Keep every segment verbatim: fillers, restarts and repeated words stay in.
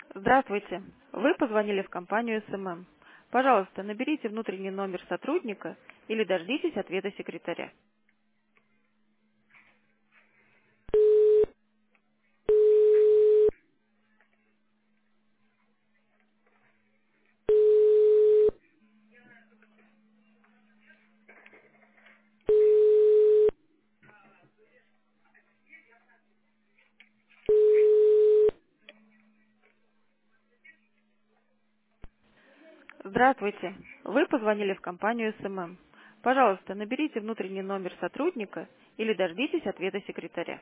Здравствуйте. Вы позвонили в компанию СММ. Пожалуйста, наберите внутренний номер сотрудника или дождитесь ответа секретаря. Здравствуйте. Вы позвонили в компанию СММ. Пожалуйста, наберите внутренний номер сотрудника или дождитесь ответа секретаря.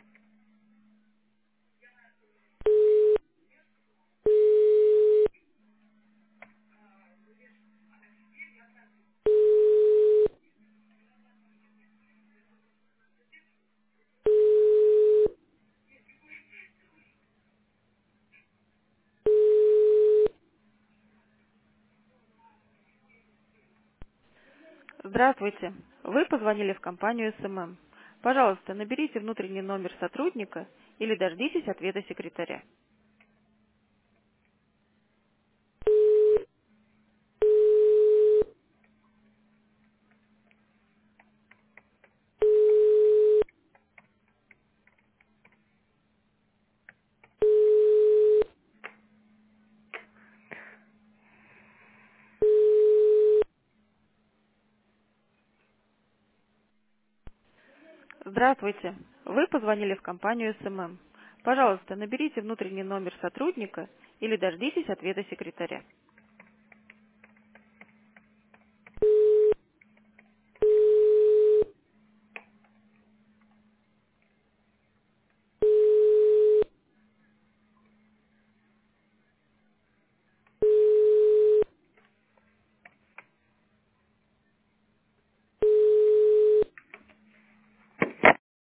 Здравствуйте. Вы позвонили в компанию СММ. Пожалуйста, наберите внутренний номер сотрудника или дождитесь ответа секретаря. Здравствуйте. Вы позвонили в компанию СММ. Пожалуйста, наберите внутренний номер сотрудника или дождитесь ответа секретаря.